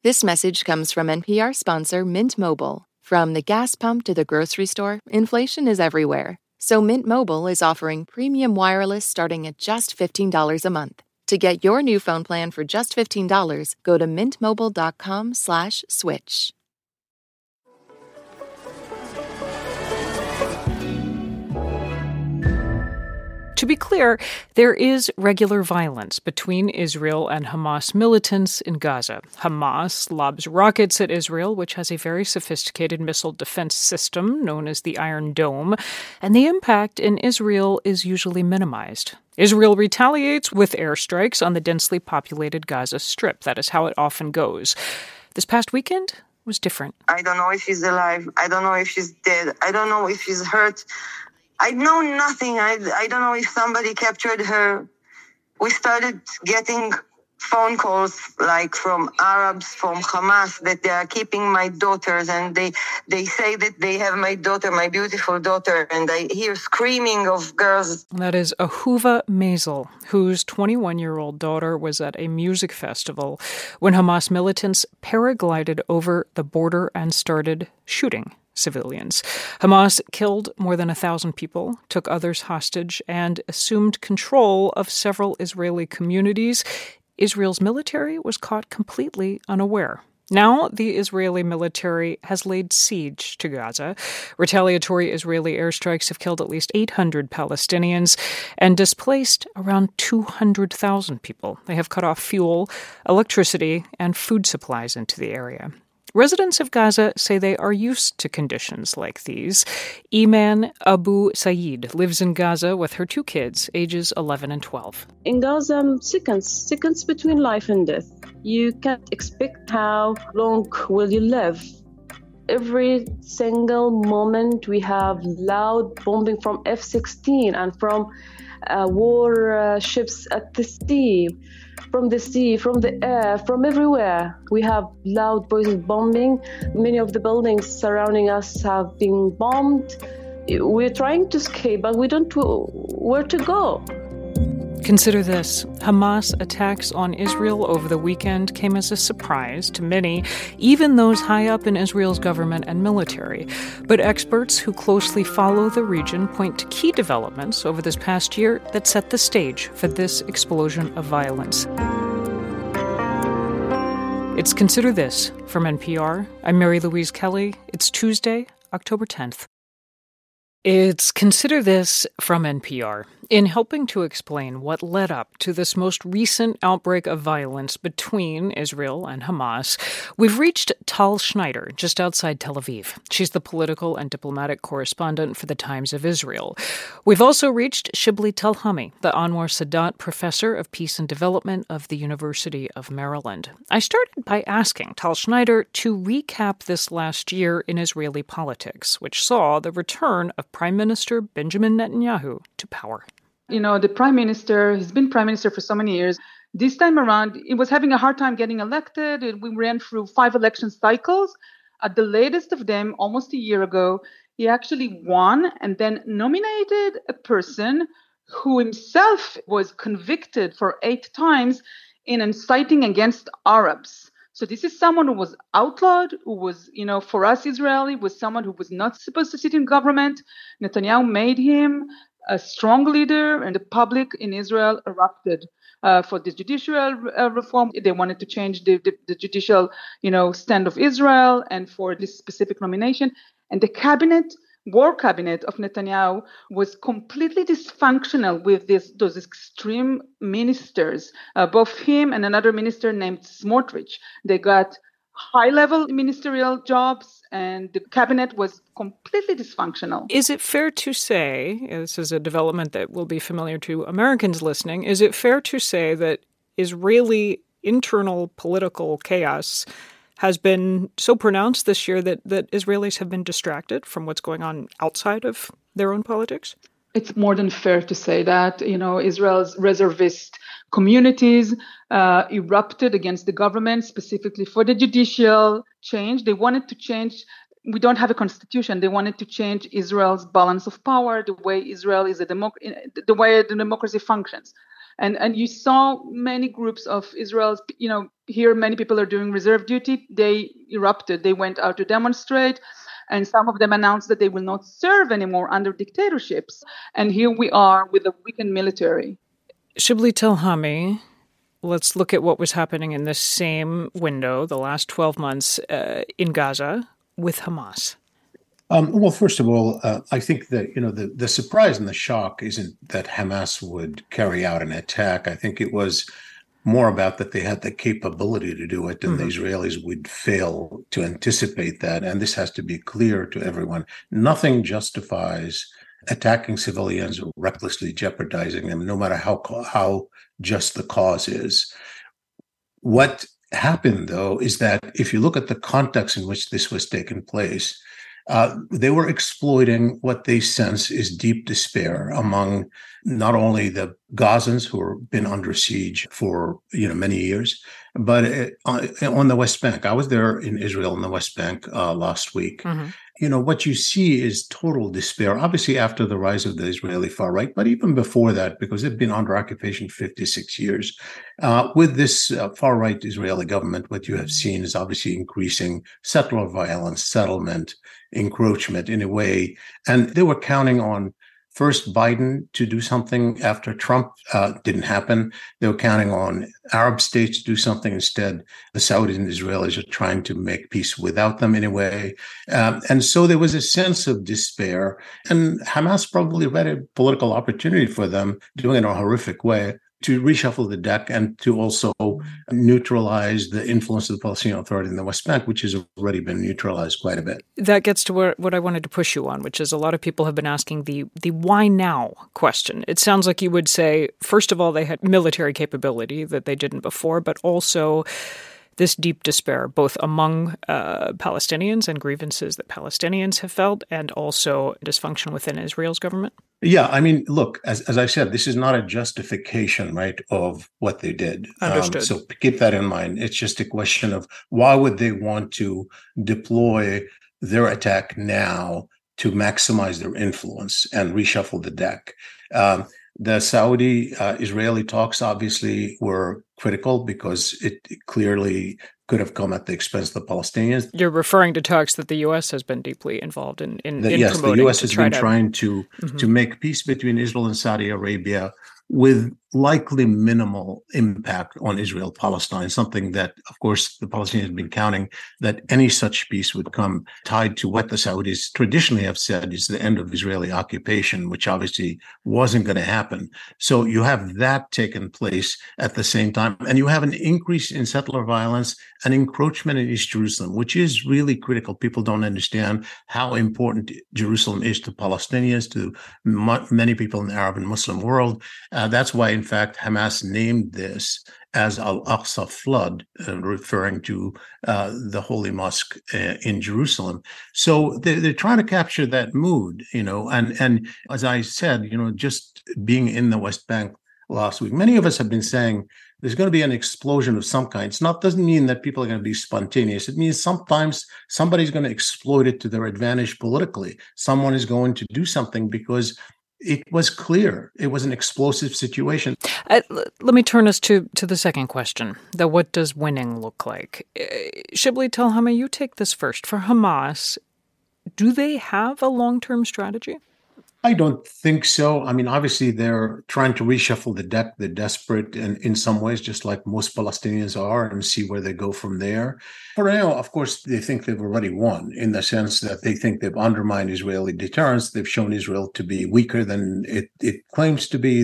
This message comes from NPR sponsor Mint Mobile. From the gas pump to the grocery store, inflation is everywhere. So Mint Mobile is offering premium wireless starting at just $15 a month. To get your new phone plan for just $15, go to mintmobile.com/switch. To be clear, there is regular violence between Israel and Hamas militants in Gaza. Hamas lobs rockets at Israel, which has a very sophisticated missile defense system known as the Iron Dome, and the impact in Israel is usually minimized. Israel retaliates with airstrikes on the densely populated Gaza Strip. That is how it often goes. This past weekend was different. I don't know if she's alive. I don't know if she's dead. I don't know if she's hurt. I know nothing. I don't know if somebody captured her. We started getting phone calls like from Arabs, from Hamas, that they are keeping my daughters, and they say that they have my daughter, my beautiful daughter, and I hear screaming of girls. That is Ahuva Maisel, whose 21-year-old daughter was at a music festival when Hamas militants paraglided over the border and started shooting civilians. Hamas killed more than 1,000 people, took others hostage, and assumed control of several Israeli communities. Israel's military was caught completely unaware. Now, the Israeli military has laid siege to Gaza. Retaliatory Israeli airstrikes have killed at least 800 Palestinians and displaced around 200,000 people. They have cut off fuel, electricity, and food supplies into the area. Residents of Gaza say they are used to conditions like these. Iman Abu Saeed lives in Gaza with her two kids, ages 11 and 12. In Gaza, seconds between life and death. You can't expect how long will you live. Every single moment we have loud bombing from F-16 and from war ships at the sea. From the sea, from the air, from everywhere. We have loud voices bombing. Many of the buildings surrounding us have been bombed. We're trying to escape, but we don't know where to go. Consider this. Hamas attacks on Israel over the weekend came as a surprise to many, even those high up in Israel's government and military. But experts who closely follow the region point to key developments over this past year that set the stage for this explosion of violence. It's Consider This from NPR. I'm Mary Louise Kelly. It's Tuesday, October 10th. It's Consider This from NPR. In helping to explain what led up to this most recent outbreak of violence between Israel and Hamas, we've reached Tal Schneider, just outside Tel Aviv. She's the political and diplomatic correspondent for the Times of Israel. We've also reached Shibli Telhami, the Anwar Sadat Professor of Peace and Development of the University of Maryland. I started by asking Tal Schneider to recap this last year in Israeli politics, which saw the return of Prime Minister Benjamin Netanyahu to power. You know, the prime minister, he's been prime minister for so many years. This time around, he was having a hard time getting elected. We ran through 5 election cycles. At the latest of them, almost a year ago, he actually won and then nominated a person who himself was convicted for 8 times in inciting against Arabs. So this is someone who was outlawed, who was, for us Israeli, was someone who was not supposed to sit in government. Netanyahu made him a strong leader, and the public in Israel erupted for the judicial reform. They wanted to change the judicial, stand of Israel and for this specific nomination. And the war cabinet of Netanyahu was completely dysfunctional with those extreme ministers, both him and another minister named Smotrich. They got high-level ministerial jobs, and the cabinet was completely dysfunctional. Is it fair to say, this is a development that will be familiar to Americans listening, is it fair to say that Israeli internal political chaos has been so pronounced this year that Israelis have been distracted from what's going on outside of their own politics? It's more than fair to say that, Israel's reservist communities erupted against the government, specifically for the judicial change. They wanted to change. We don't have a constitution. They wanted to change Israel's balance of power, the way Israel is the way the democracy functions. And you saw many groups of Israel's, here many people are doing reserve duty. They erupted. They went out to demonstrate. And some of them announced that they will not serve anymore under dictatorships. And here we are with a weakened military. Shibli Telhami, let's look at what was happening in this same window, the last 12 months in Gaza with Hamas. Well, first of all, I think that, the surprise and the shock isn't that Hamas would carry out an attack. I think it was more about that they had the capability to do it, and the Israelis would fail to anticipate that. And this has to be clear to everyone. Nothing justifies attacking civilians or recklessly jeopardizing them, no matter how just the cause is. What happened, though, is that if you look at the context in which this was taking place, they were exploiting what they sense is deep despair among not only the Gazans who have been under siege for many years, but on the West Bank. I was there in Israel on the West Bank last week. What you see is total despair, obviously after the rise of the Israeli far right, but even before that, because they've been under occupation 56 years. With this far right Israeli government, what you have seen is obviously increasing settler violence, settlement, encroachment in a way. And they were counting on first Biden to do something after Trump didn't happen. They were counting on Arab states to do something. Instead, the Saudis and Israelis are trying to make peace without them in a way. And so there was a sense of despair. And Hamas probably read a political opportunity for them, doing it in a horrific way, to reshuffle the deck and to also neutralize the influence of the Palestinian Authority in the West Bank, which has already been neutralized quite a bit. That gets to what I wanted to push you on, which is a lot of people have been asking the why now question. It sounds like you would say, first of all, they had military capability that they didn't before, but also this deep despair, both among Palestinians and grievances that Palestinians have felt, and also dysfunction within Israel's government? Yeah, I mean, look, as I said, this is not a justification, right, of what they did. Understood. So keep that in mind. It's just a question of why would they want to deploy their attack now to maximize their influence and reshuffle the deck. The Saudi-Israeli talks obviously were critical because it clearly could have come at the expense of the Palestinians. You're referring to talks that the U.S. has been deeply involved in yes, promoting. The U.S. has been trying to make peace between Israel and Saudi Arabia with likely minimal impact on Israel-Palestine, something that, of course, the Palestinians have been counting that any such peace would come tied to what the Saudis traditionally have said is the end of Israeli occupation, which obviously wasn't going to happen. So you have that taken place at the same time, and you have an increase in settler violence and encroachment in East Jerusalem, which is really critical. People don't understand how important Jerusalem is to Palestinians, to many people in the Arab and Muslim world. That's why, in fact, Hamas named this as Al-Aqsa flood, referring to the Holy Mosque in Jerusalem. So they're trying to capture that mood, and as I said, just being in the West Bank last week, many of us have been saying there's going to be an explosion of some kind. Doesn't mean that people are going to be spontaneous. It means sometimes somebody's going to exploit it to their advantage politically. Someone is going to do something because it was clear it was an explosive situation. Let me turn us to the second question, what does winning look like? Shibli Telhami, you take this first. For Hamas, do they have a long-term strategy? I don't think so. I mean, obviously, they're trying to reshuffle the deck. They're desperate in some ways, just like most Palestinians are, and see where they go from there. For now, of course, they think they've already won in the sense that they think they've undermined Israeli deterrence. They've shown Israel to be weaker than it claims to be.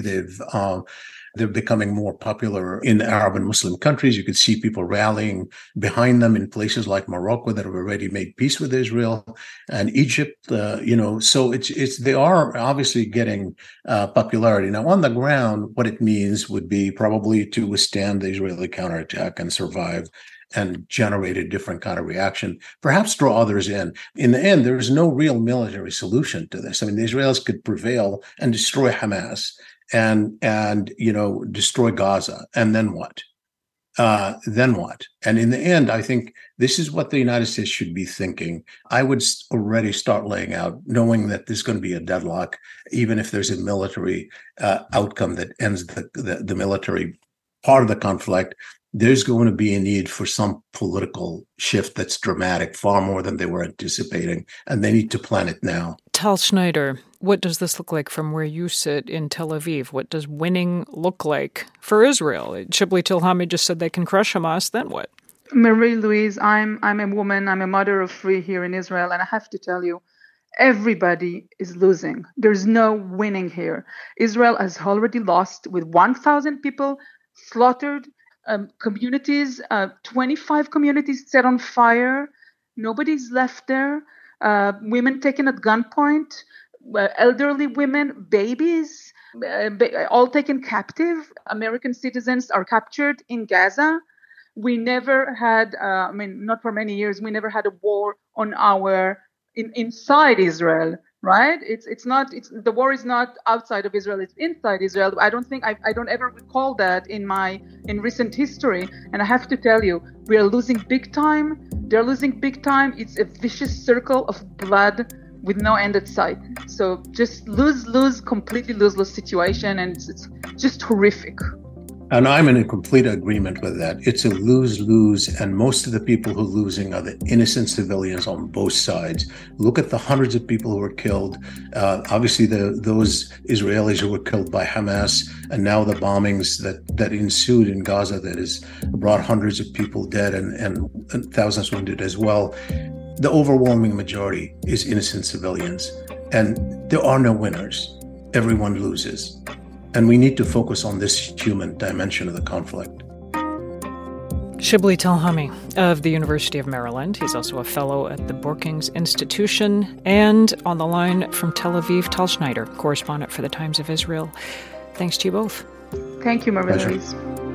They're becoming more popular in Arab and Muslim countries. You could see people rallying behind them in places like Morocco that have already made peace with Israel and Egypt. So they are obviously getting popularity. Now, on the ground, what it means would be probably to withstand the Israeli counterattack and survive and generate a different kind of reaction, perhaps draw others in. In the end, there is no real military solution to this. I mean, the Israelis could prevail and destroy Hamas and destroy Gaza, and then what? then what? And in the end, I think this is what the United States should be thinking. I would already start laying out, knowing that there's going to be a deadlock, even if there's a military outcome that ends the military part of the conflict. There's going to be a need for some political shift that's dramatic, far more than they were anticipating, and they need to plan it now. Tal Schneider, what does this look like from where you sit in Tel Aviv? What does winning look like for Israel? Shibli Tilhami just said they can crush Hamas, then what? Marie-Louise, I'm a woman, I'm a mother of three here in Israel, and I have to tell you, everybody is losing. There's no winning here. Israel has already lost with 1,000 people slaughtered, communities, 25 communities set on fire. Nobody's left there. Women taken at gunpoint, elderly women, babies, all taken captive. American citizens are captured in Gaza. We never had, not for many years, we never had a war on inside Israel, right? The war is not outside of Israel, it's inside Israel. I don't ever recall that in recent history. And I have to tell you, we are losing big time. They're losing big time. It's a vicious circle of blood with no end in sight. So just completely lose situation. And it's just horrific. And I'm in complete agreement with that. It's a lose-lose, and most of the people who are losing are the innocent civilians on both sides. Look at the hundreds of people who were killed. Obviously, those Israelis who were killed by Hamas, and now the bombings that ensued in Gaza that has brought hundreds of people dead and thousands wounded as well. The overwhelming majority is innocent civilians, and there are no winners. Everyone loses. And we need to focus on this human dimension of the conflict. Shibli Tilhami of the University of Maryland. He's also a fellow at the Brookings Institution. And on the line from Tel Aviv, Tal Schneider, correspondent for the Times of Israel. Thanks to you both. Thank you, Marie-Louise.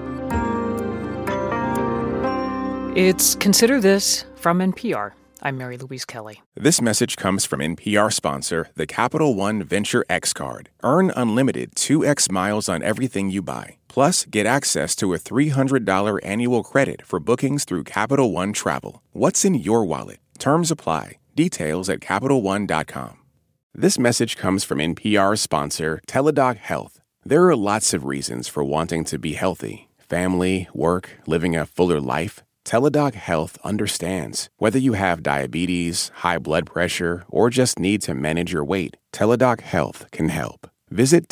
It's Consider This from NPR. I'm Mary Louise Kelly. This message comes from NPR sponsor, the Capital One Venture X Card. Earn unlimited 2x miles on everything you buy. Plus, get access to a $300 annual credit for bookings through Capital One Travel. What's in your wallet? Terms apply. Details at CapitalOne.com. This message comes from NPR sponsor, Teladoc Health. There are lots of reasons for wanting to be healthy. Family, work, living a fuller life. Teladoc Health understands. Whether you have diabetes, high blood pressure, or just need to manage your weight, Teladoc Health can help. Visit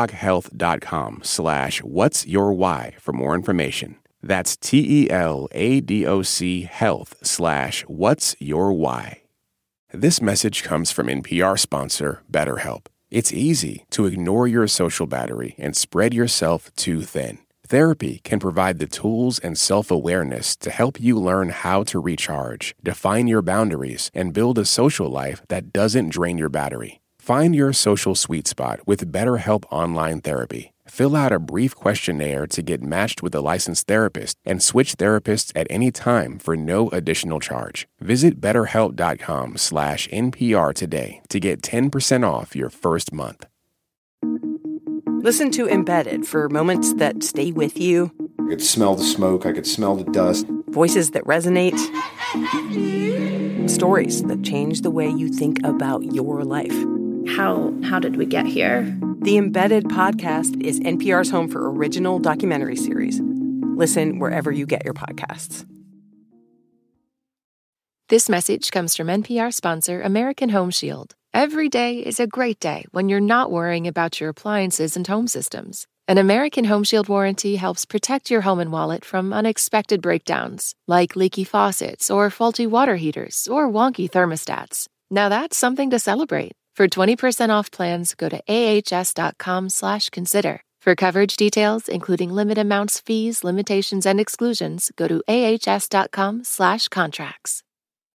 teladochealth.com/whatsyourwhy for more information. That's TELADOC health/whatsyourwhy. This message comes from NPR sponsor, BetterHelp. It's easy to ignore your social battery and spread yourself too thin. Therapy can provide the tools and self-awareness to help you learn how to recharge, define your boundaries, and build a social life that doesn't drain your battery. Find your social sweet spot with BetterHelp Online Therapy. Fill out a brief questionnaire to get matched with a licensed therapist and switch therapists at any time for no additional charge. Visit BetterHelp.com/NPR today to get 10% off your first month. Listen to Embedded for moments that stay with you. I could smell the smoke. I could smell the dust. Voices that resonate. Stories that change the way you think about your life. How did we get here? The Embedded podcast is NPR's home for original documentary series. Listen wherever you get your podcasts. This message comes from NPR sponsor American Home Shield. Every day is a great day when you're not worrying about your appliances and home systems. An American Home Shield warranty helps protect your home and wallet from unexpected breakdowns, like leaky faucets or faulty water heaters or wonky thermostats. Now that's something to celebrate. For 20% off plans, go to ahs.com/consider. For coverage details, including limit amounts, fees, limitations, and exclusions, go to ahs.com/contracts.